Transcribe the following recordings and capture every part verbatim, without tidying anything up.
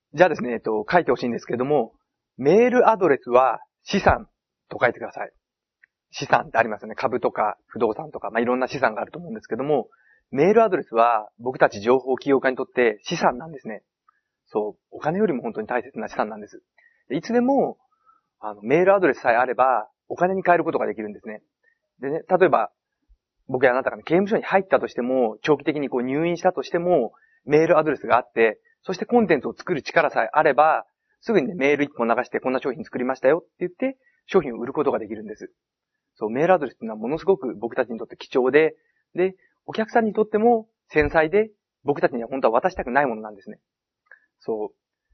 じゃあですね、えっと、書いてほしいんですけども、メールアドレスは資産と書いてください。資産ってありますよね。株とか不動産とか、まあ、いろんな資産があると思うんですけども、メールアドレスは僕たち情報起業家にとって資産なんですね。そう、お金よりも本当に大切な資産なんです。でいつでも、あの、メールアドレスさえあれば、お金に変えることができるんですね。でね、例えば、僕やあなたが、ね、刑務所に入ったとしても、長期的にこう入院したとしても、メールアドレスがあって、そしてコンテンツを作る力さえあれば、すぐにね、メール一本流してこんな商品作りましたよって言って、商品を売ることができるんです。そう、メールアドレスっていうのはものすごく僕たちにとって貴重で、で、お客さんにとっても繊細で、僕たちには本当は渡したくないものなんですね。そう。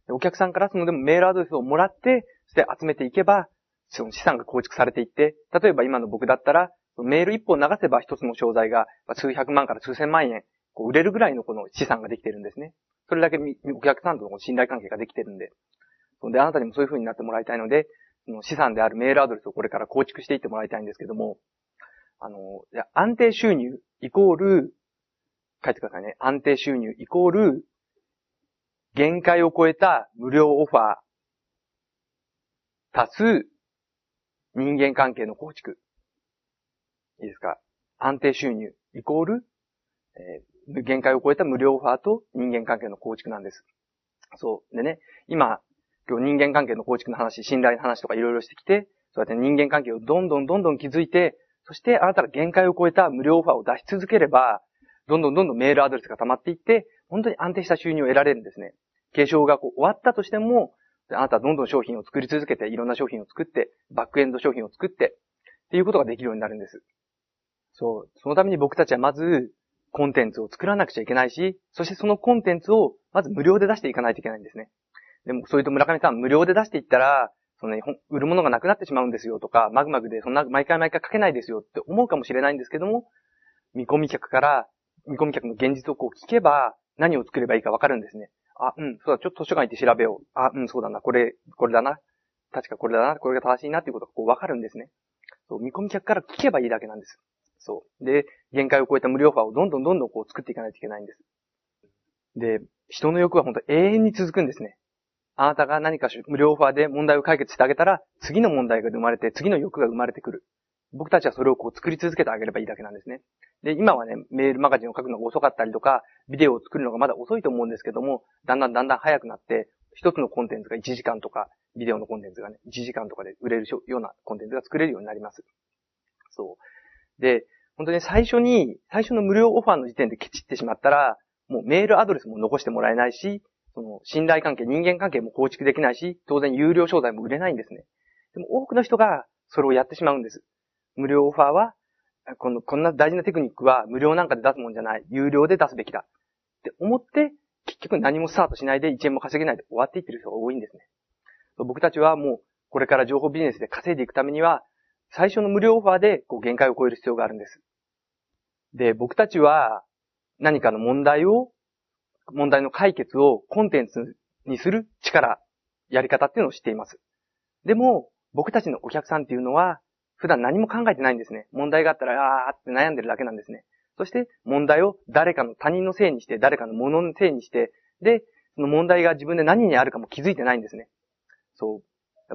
お客さんからそのでもメールアドレスをもらって、そして集めていけば、その資産が構築されていって、例えば今の僕だったら、メール一本流せば一つの商材が数百万から数千万円こう売れるぐらいのこの資産ができてるんですね。それだけお客さんとの信頼関係ができてるんで。で、あなたにもそういう風になってもらいたいので、その資産であるメールアドレスをこれから構築していってもらいたいんですけども、あの、安定収入イコール、書いてくださいね。安定収入イコール、限界を超えた無料オファー、足す人間関係の構築。いいですか？安定収入イコール、えー、限界を超えた無料オファーと人間関係の構築なんです。そう。でね、今、今日人間関係の構築の話、信頼の話とかいろいろしてきて、そうやって人間関係をどんどんどんどん築いて、そしてあなたが限界を超えた無料オファーを出し続ければ、どんどんどんどんメールアドレスが溜まっていって、本当に安定した収入を得られるんですね。継承がこう終わったとしても、あなたはどんどん商品を作り続けて、いろんな商品を作って、バックエンド商品を作って、っていうことができるようになるんです。そう。そのために僕たちはまず、コンテンツを作らなくちゃいけないし、そしてそのコンテンツをまず無料で出していかないといけないんですね。でも、それと村上さん、無料で出していったら、そのね、売るものがなくなってしまうんですよとか、マグマグでそんな毎回毎回書けないですよって思うかもしれないんですけども、見込み客から、見込み客の現実をこう聞けば、何を作ればいいかわかるんですね。あ、うん、そうだ、ちょっと図書館行って調べよう。あ、うん、そうだな、これ、これだな。確かこれだな、これが正しいなっていうことがこうわかるんですね。そう、見込み客から聞けばいいだけなんです。そう。で、限界を超えた無料オファーをどんどんどんどんこう作っていかないといけないんです。で、人の欲は本当永遠に続くんですね。あなたが何か無料オファーで問題を解決してあげたら、次の問題が生まれて、次の欲が生まれてくる。僕たちはそれをこう作り続けてあげればいいだけなんですね。で、今はね、メールマガジンを書くのが遅かったりとか、ビデオを作るのがまだ遅いと思うんですけども、だんだんだんだん早くなって、一つのコンテンツがいちじかんとか、ビデオのコンテンツがね、いちじかんとかで売れるようなコンテンツが作れるようになります。そう。で、本当に最初に、最初の無料オファーの時点でケチってしまったら、もうメールアドレスも残してもらえないし、その信頼関係、人間関係も構築できないし、当然有料商材も売れないんですね。でも多くの人がそれをやってしまうんです。無料オファーは、この、こんな大事なテクニックは無料なんかで出すもんじゃない。有料で出すべきだ。って思って、結局何もスタートしないでいちえんも稼げないで終わっていってる人が多いんですね。僕たちはもう、これから情報ビジネスで稼いでいくためには、最初の無料オファーでこう限界を超える必要があるんです。で、僕たちは何かの問題を、問題の解決をコンテンツにする力、やり方っていうのを知っています。でも、僕たちのお客さんっていうのは、普段何も考えてないんですね。問題があったら、あーって悩んでるだけなんですね。そして、問題を誰かの他人のせいにして、誰かのもののせいにして、で、その問題が自分で何にあるかも気づいてないんですね。そう。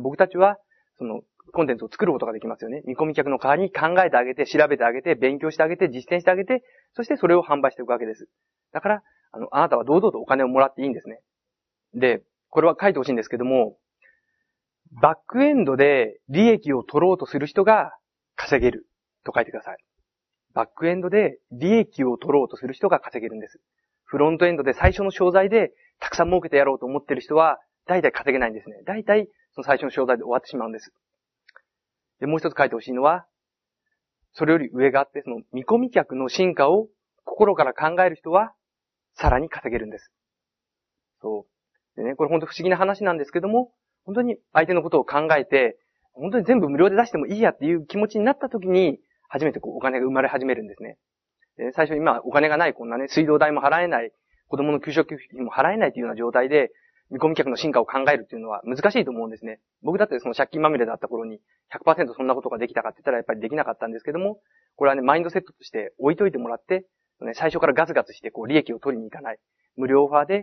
僕たちは、その、コンテンツを作ることができますよね。見込み客の代わりに考えてあげて、調べてあげて、勉強してあげて、実践してあげて、そしてそれを販売していくわけです。だから、あの、あなたは堂々とお金をもらっていいんですね。で、これは書いてほしいんですけども、バックエンドで利益を取ろうとする人が稼げると書いてください。バックエンドで利益を取ろうとする人が稼げるんです。フロントエンドで最初の商材でたくさん儲けてやろうと思ってる人は、大体稼げないんですね。大体その最初の商材で終わってしまうんです。で、もう一つ書いてほしいのは、それより上があって、その見込み客の進化を心から考える人は、さらに稼げるんです。そう。でね、これ本当不思議な話なんですけども、本当に相手のことを考えて、本当に全部無料で出してもいいやっていう気持ちになった時に、初めてこうお金が生まれ始めるんですね。で最初今お金がないこんなね、水道代も払えない、子供の給食費も払えないというような状態で、見込み客の進化を考えるっていうのは難しいと思うんですね。僕だってその借金まみれだった頃に ひゃくパーセント そんなことができたかって言ったらやっぱりできなかったんですけども、これはね、マインドセットとして置いといてもらって、ね、最初からガツガツしてこう利益を取りに行かない。無料オファーで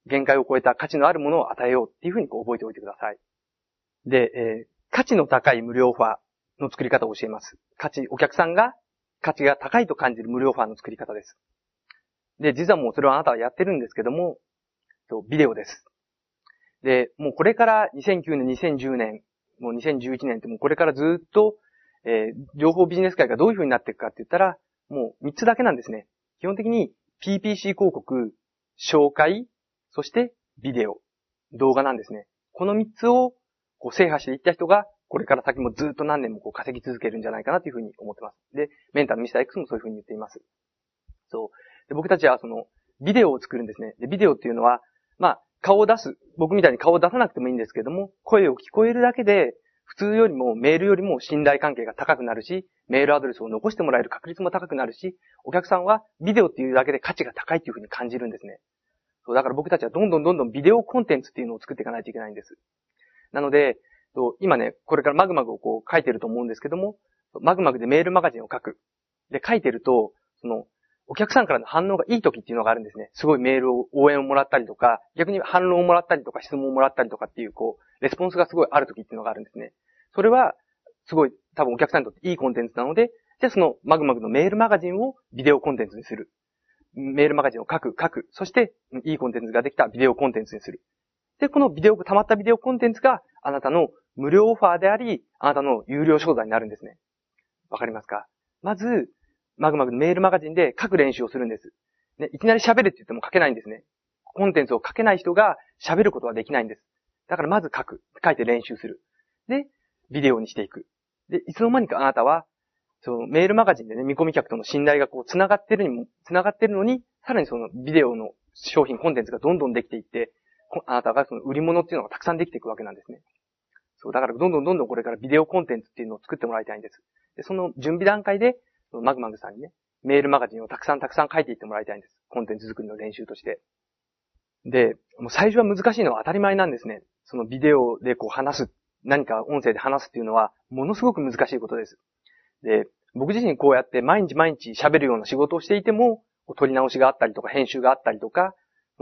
限界を超えた価値のあるものを与えようっていうふうにこう覚えておいてください。で、えー、価値の高い無料オファーの作り方を教えます。価値、お客さんが価値が高いと感じる無料オファーの作り方です。で、実はもうそれはあなたはやってるんですけども、ビデオです。で、もうこれからにせんきゅうねん、にせんじゅうねん、もうにせんじゅういちねんってもうこれからずっと、えー、情報ビジネス界がどういう風になっていくかって言ったら、もうみっつだけなんですね。基本的に ピーピーシー 広告、紹介、そしてビデオ、動画なんですね。このみっつをこう制覇していった人が、これから先もずっと何年もこう稼ぎ続けるんじゃないかなというふうに思ってます。で、メンターのミスター X もそういうふうに言っています。そう。で、僕たちはその、ビデオを作るんですね。で、ビデオっていうのは、まあ、顔を出す。僕みたいに顔を出さなくてもいいんですけども、声を聞こえるだけで、普通よりもメールよりも信頼関係が高くなるし、メールアドレスを残してもらえる確率も高くなるし、お客さんはビデオっていうだけで価値が高いっていうふうに感じるんですね。そう、だから僕たちはどんどんどんどんビデオコンテンツっていうのを作っていかないといけないんです。なので、今ね、これからマグマグをこう書いてると思うんですけども、マグマグでメールマガジンを書く。で、書いてると、その、お客さんからの反応がいい時っていうのがあるんですね。すごいメールを、応援をもらったりとか、逆に反論をもらったりとか、質問をもらったりとかっていう、こう、レスポンスがすごいある時っていうのがあるんですね。それは、すごい、多分お客さんにとっていいコンテンツなので、じゃあそのマグマグのメールマガジンをビデオコンテンツにする。メールマガジンを書く、書く。そして、いいコンテンツができたビデオコンテンツにする。で、このビデオ、溜まったビデオコンテンツがあなたの無料オファーであり、あなたの有料商材になるんですね。わかりますか？まず、マグマグのメールマガジンで書く練習をするんです。ね、いきなり喋れって言っても書けないんですね。コンテンツを書けない人が喋ることはできないんです。だからまず書く。書いて練習する。で、ビデオにしていく。で、いつの間にかあなたは、そのメールマガジンでね、見込み客との信頼がこう繋がってるにも、繋がってるのに、さらにそのビデオの商品、コンテンツがどんどんできていって、あなたがその売り物っていうのがたくさんできていくわけなんですね。そう、だからどんどんどんどんこれからビデオコンテンツっていうのを作ってもらいたいんです。で、その準備段階で、マグマグさんにね、メールマガジンをたくさんたくさん書いていってもらいたいんです。コンテンツ作りの練習として。で、もう最初は難しいのは当たり前なんですね。そのビデオでこう話す、何か音声で話すっていうのは、ものすごく難しいことです。で、僕自身こうやって毎日毎日喋るような仕事をしていても、取り直しがあったりとか、編集があったりとか、うん、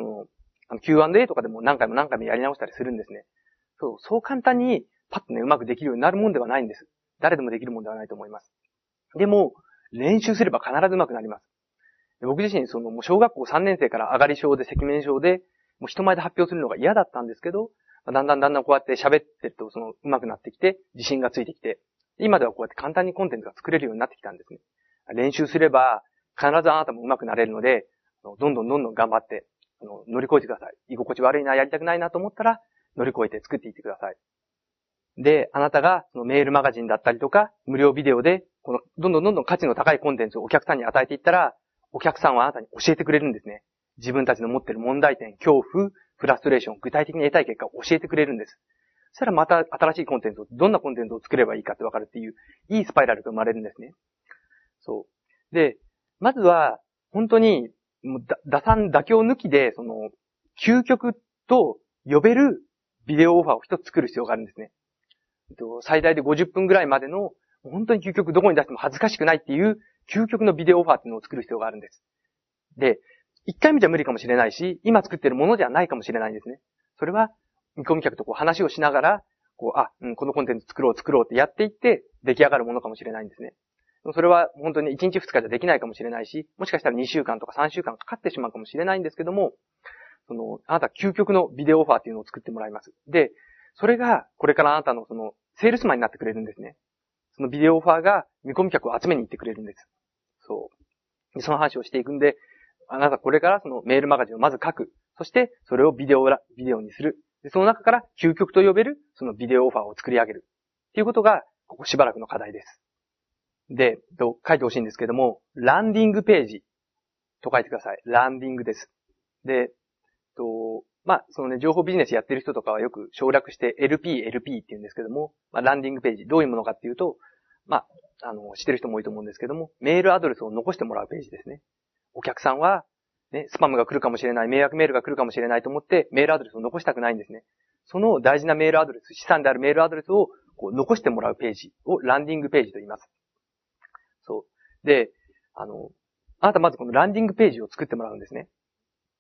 キューアンドエー とかでも何回も何回もやり直したりするんですね。そう、そう簡単にパッとね、うまくできるようになるもんではないんです。誰でもできるもんではないと思います。でも、練習すれば必ずうまくなります。僕自身、その、もう小学校さんねん生から上がり症で赤面症で、もう人前で発表するのが嫌だったんですけど、だんだんだんだんこうやって喋ってると、その、うまくなってきて、自信がついてきて、今ではこうやって簡単にコンテンツが作れるようになってきたんですね。練習すれば、必ずあなたもうまくなれるので、どんどんどんどん頑張って、あの乗り越えてください。居心地悪いな、やりたくないなと思ったら、乗り越えて作っていってください。で、あなたがそのメールマガジンだったりとか、無料ビデオで、この、どんどんどんどん価値の高いコンテンツをお客さんに与えていったら、お客さんはあなたに教えてくれるんですね。自分たちの持っている問題点、恐怖、フラストレーション、具体的に得たい結果を教えてくれるんです。そしたらまた新しいコンテンツを、どんなコンテンツを作ればいいかってわかるっていう、いいスパイラルが生まれるんですね。そう。で、まずは、本当に、もう打算、妥協抜きで、その、究極と呼べるビデオオファーを一つ作る必要があるんですね。最大でごじゅっぷんぐらいまでの、本当に究極どこに出しても恥ずかしくないっていう、究極のビデオオファーっていうのを作る必要があるんです。で、一回目じゃ無理かもしれないし、今作ってるものではないかもしれないんですね。それは、見込み客とこう話をしながら、こう、あ、うん、このコンテンツ作ろう作ろうってやっていって、出来上がるものかもしれないんですね。それは本当にいちにちふつかじゃできないかもしれないし、もしかしたらにしゅうかんとかさんしゅうかんかかってしまうかもしれないんですけども、その、あなた究極のビデオオファーっていうのを作ってもらいます。で、それが、これからあなたのその、セールスマンになってくれるんですね。そのビデオオファーが見込み客を集めに行ってくれるんです。そう。でその話をしていくんで、あなたこれからそのメールマガジンをまず書く。そして、それをビデオら、ビデオにする。で、その中から究極と呼べる、そのビデオオファーを作り上げる。っていうことが、ここしばらくの課題です。で、書いてほしいんですけども、ランディングページと書いてください。ランディングです。で、と、まあ、そのね、情報ビジネスやってる人とかはよく省略して エルピー、エルピー って言うんですけども、まあ、ランディングページ、どういうものかっていうと、まあ、あの、知ってる人も多いと思うんですけども、メールアドレスを残してもらうページですね。お客さんは、ね、スパムが来るかもしれない、迷惑メールが来るかもしれないと思って、メールアドレスを残したくないんですね。その大事なメールアドレス、資産であるメールアドレスをこう残してもらうページをランディングページと言います。そう。で、あの、あなたまずこのランディングページを作ってもらうんですね。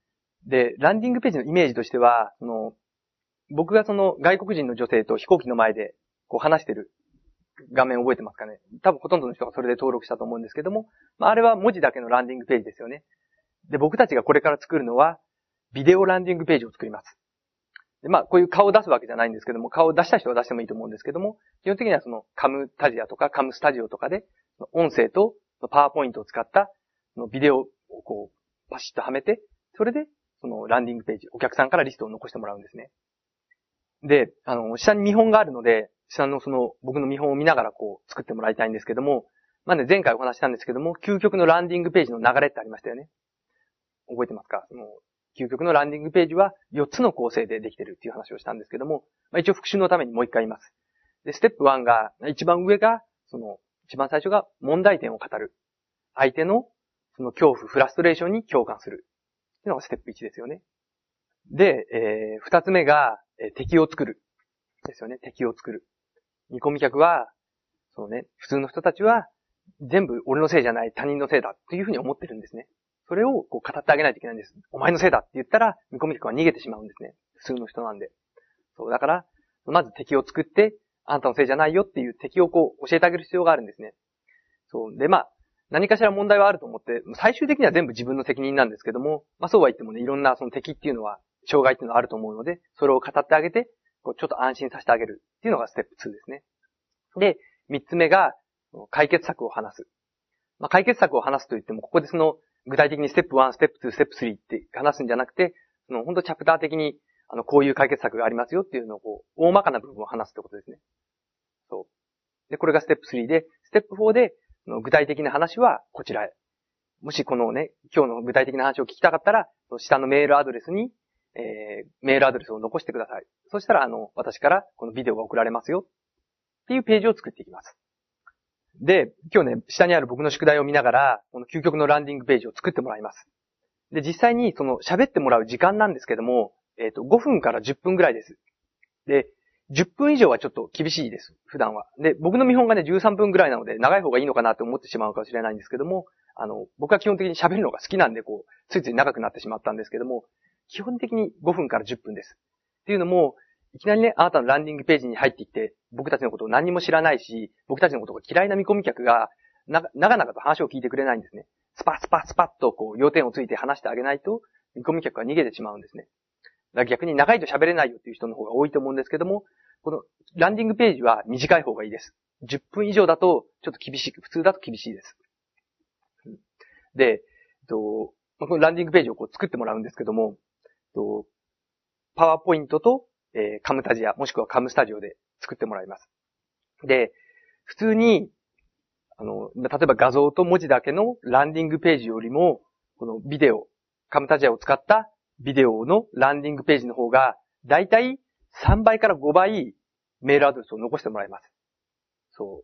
で、ランディングページのイメージとしては、その、僕がその外国人の女性と飛行機の前でこう話してる画面覚えてますかね。多分ほとんどの人がそれで登録したと思うんですけども、まあ、あれは文字だけのランディングページですよね。で、僕たちがこれから作るのは、ビデオランディングページを作ります。で、まあ、こういう顔を出すわけじゃないんですけども、顔を出した人は出してもいいと思うんですけども、基本的にはそのカムタジアとかカムスタジオとかで、音声とパワーポイントを使ったビデオをこう、パシッとはめて、それで、そのランディングページ、お客さんからリストを残してもらうんですね。で、あの、下に見本があるので、下のその、僕の見本を見ながらこう、作ってもらいたいんですけども、まあね、前回お話したんですけども、究極のランディングページの流れってありましたよね。覚えてますか？その、究極のランディングページはよっつの構成でできてるっていう話をしたんですけども、まあ、一応復習のためにもう一回言います。で、ステップいちが、一番上が、その、一番最初が問題点を語る。相手の、その恐怖、フラストレーションに共感する。っていうのがステップいちですよね。で、えー、二つ目が、えー、敵を作る。ですよね。敵を作る。見込み客は、そのね、普通の人たちは、全部俺のせいじゃない、他人のせいだっていうふうに思ってるんですね。それをこう語ってあげないといけないんです。お前のせいだって言ったら、見込み客は逃げてしまうんですね。普通の人なんで。そう、だから、まず敵を作って、あんたのせいじゃないよっていう敵をこう教えてあげる必要があるんですね。そう。で、まあ、何かしら問題はあると思って、最終的には全部自分の責任なんですけども、まあそうは言ってもね、いろんなその敵っていうのは、障害っていうのはあると思うので、それを語ってあげて、こうちょっと安心させてあげるっていうのがステップにですね。で、三つ目が、解決策を話す。まあ、解決策を話すと言っても、ここでその、具体的にステップいち、ステップに、ステップさんって話すんじゃなくて、その、本当チャプター的に、あの、こういう解決策がありますよっていうのを、こう、大まかな部分を話すってことですね。そう。で、これがステップさんで、ステップよんで、具体的な話はこちらへ。もしこのね、今日の具体的な話を聞きたかったら、下のメールアドレスに、えー、メールアドレスを残してください。そしたら、あの、私からこのビデオが送られますよ。っていうページを作っていきます。で、今日ね、下にある僕の宿題を見ながら、この究極のランディングページを作ってもらいます。で、実際にその喋ってもらう時間なんですけども、えっと、ごふんからじゅっぷんぐらいです。で、じゅっぷん以上はちょっと厳しいです。普段は。で、僕の見本がね、じゅうさんぷんぐらいなので、長い方がいいのかなって思ってしまうかもしれないんですけども、あの、僕は基本的に喋るのが好きなんで、こう、ついつい長くなってしまったんですけども、基本的にごふんからじゅっぷんです。っていうのも、いきなりね、あなたのランディングページに入ってきて、僕たちのことを何にも知らないし、僕たちのことが嫌いな見込み客が、な、長々と話を聞いてくれないんですね。スパスパスパッとこう、要点をついて話してあげないと、見込み客は逃げてしまうんですね。だから逆に長いと喋れないよっていう人の方が多いと思うんですけども、このランディングページは短い方がいいです。じゅっぷん以上だとちょっと厳しい、普通だと厳しいです。で、えっと、このランディングページをこう作ってもらうんですけども、えっと、パワーポイントと、えー、カムタジア、もしくはカムスタジオで作ってもらいます。で、普通に、あの、例えば画像と文字だけのランディングページよりも、このビデオ、カムタジアを使ったビデオのランディングページの方が、だいたいさんばいからごばいメールアドレスを残してもらいます。そう。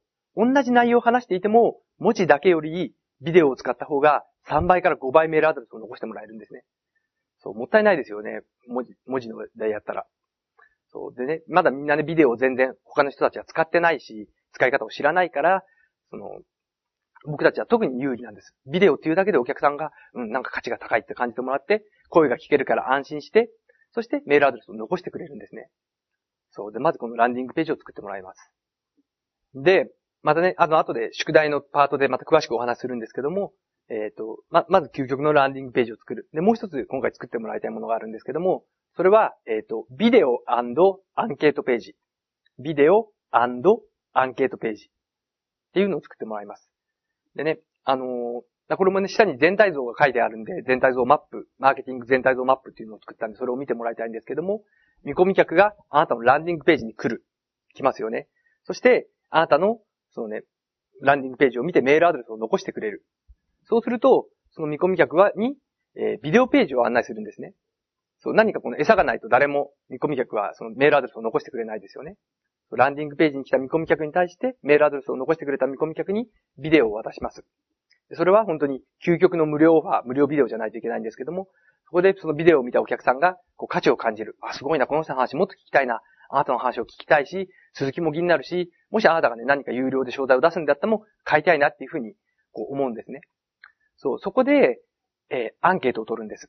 同じ内容を話していても、文字だけよりビデオを使った方がさんばいからごばいメールアドレスを残してもらえるんですね。そう、もったいないですよね。文字、文字のでやったら。そう。でね、まだみんなね、ビデオを全然他の人たちは使ってないし、使い方を知らないから、その、僕たちは特に有利なんです。ビデオっていうだけでお客さんが、うん、なんか価値が高いって感じてもらって、声が聞けるから安心して、そしてメールアドレスを残してくれるんですね。そう。で、まずこのランディングページを作ってもらいます。で、またね、あの、後で宿題のパートでまた詳しくお話しするんですけども、えっと、ま、まず究極のランディングページを作る。で、もう一つ今回作ってもらいたいものがあるんですけども、それは、えっと、ビデオ&アンケートページ。ビデオ&アンケートページ。っていうのを作ってもらいます。でね、あのー、これもね、下に全体像が書いてあるんで、全体像マップ、マーケティング全体像マップっていうのを作ったんで、それを見てもらいたいんですけども、見込み客があなたのランディングページに来る。来ますよね。そして、あなたの、そのね、ランディングページを見てメールアドレスを残してくれる。そうすると、その見込み客は、に、えー、ビデオページを案内するんですね。そう、何かこの餌がないと誰も見込み客はそのメールアドレスを残してくれないですよね。ランディングページに来た見込み客に対してメールアドレスを残してくれた見込み客にビデオを渡します。それは本当に究極の無料オファー、無料ビデオじゃないといけないんですけども、そこでそのビデオを見たお客さんがこう価値を感じる。あ、すごいな、この人の話もっと聞きたいな。あなたの話を聞きたいし、続きも気になるし、もしあなたがね、何か有料で商材を出すんだったらも買いたいなっていうふうにこう思うんですね。そう、そこで、えー、アンケートを取るんです。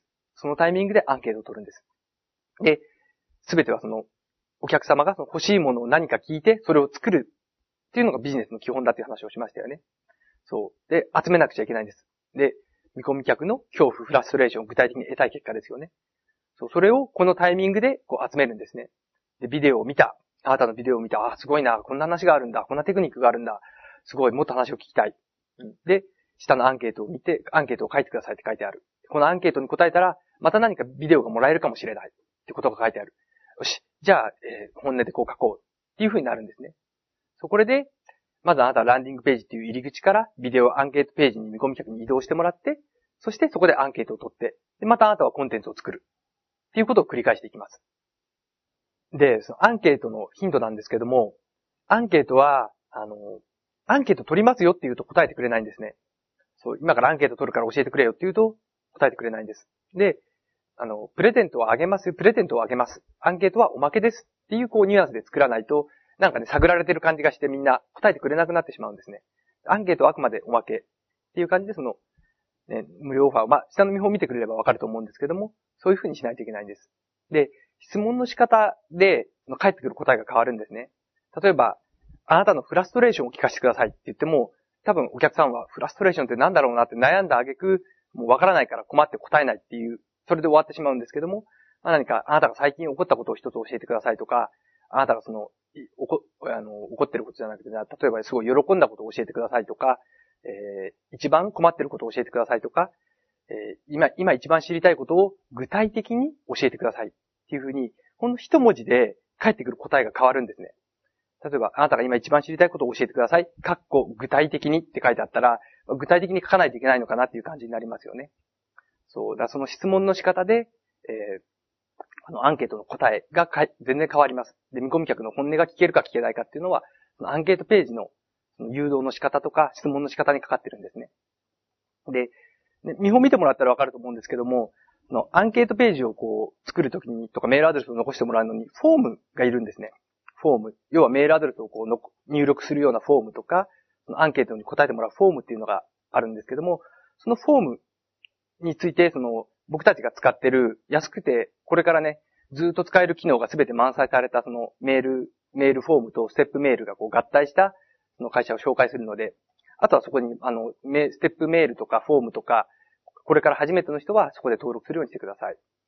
そのタイミングでアンケートを取るんです。で、すべてはその、お客様がその欲しいものを何か聞いて、それを作るっていうのがビジネスの基本だっていう話をしましたよね。そう。で、集めなくちゃいけないんです。で、見込み客の恐怖、フラストレーションを具体的に得たい結果ですよね。そう、それをこのタイミングでこう集めるんですね。で、ビデオを見た。あなたのビデオを見た。あ、すごいな。こんな話があるんだ。こんなテクニックがあるんだ。すごい。もっと話を聞きたい。うん、で、下のアンケートを見て、アンケートを書いてくださいって書いてある。このアンケートに答えたら、また何かビデオがもらえるかもしれない。ってことが書いてある。よし。じゃあ、えー、本音でこう書こう。っていう風になるんですね。そう、これで、まずあなたはランディングページっていう入り口からビデオアンケートページに見込み客に移動してもらって、そしてそこでアンケートを取って、で、またあなたはコンテンツを作る。っていうことを繰り返していきます。で、そのアンケートのヒントなんですけども、アンケートは、あの、アンケート取りますよって言うと答えてくれないんですね。そう、今からアンケート取るから教えてくれよって言うと答えてくれないんです。で、あの、プレゼントをあげます、プレゼントをあげます。アンケートはおまけですっていうこうニュアンスで作らないと、なんかね、探られてる感じがしてみんな答えてくれなくなってしまうんですね。アンケートはあくまでおまけっていう感じでその、ね、無料オファー、まあ、下の見本を見てくれればわかると思うんですけども、そういう風にしないといけないんです。で、質問の仕方で、返ってくる答えが変わるんですね。例えば、あなたのフラストレーションを聞かせてくださいって言っても、多分お客さんはフラストレーションって何だろうなって悩んだ挙句、もうわからないから困って答えないっていう、それで終わってしまうんですけども、まあ、何かあなたが最近起こったことを一つ教えてくださいとか、あなたがその、おこ、あの、起こってることじゃなくて、例えばすごい喜んだことを教えてくださいとか、えー、一番困ってることを教えてくださいとか、えー、今、今一番知りたいことを具体的に教えてくださいっていうふうに、ほんの一文字で返ってくる答えが変わるんですね。例えば、あなたが今一番知りたいことを教えてください。かっこ具体的にって書いてあったら、具体的に書かないといけないのかなっていう感じになりますよね。そう。だその質問の仕方で、えー、あの、アンケートの答えがか全然変わります。で、見込み客の本音が聞けるか聞けないかっていうのは、そのアンケートページの誘導の仕方とか質問の仕方にかかってるんですね。で、で見本見てもらったらわかると思うんですけども、のアンケートページをこう作るときにとかメールアドレスを残してもらうのにフォームがいるんですね。フォーム。要はメールアドレスをこうの入力するようなフォームとか、そのアンケートに答えてもらうフォームっていうのがあるんですけども、そのフォームについてその僕たちが使ってる安くてこれからね、ずっと使える機能がすべて満載されたそのメール、メールフォームとステップメールがこう合体したその会社を紹介するので、あとはそこにあのステップメールとかフォームとか、これから初めての人はそこで登録するようにしてください。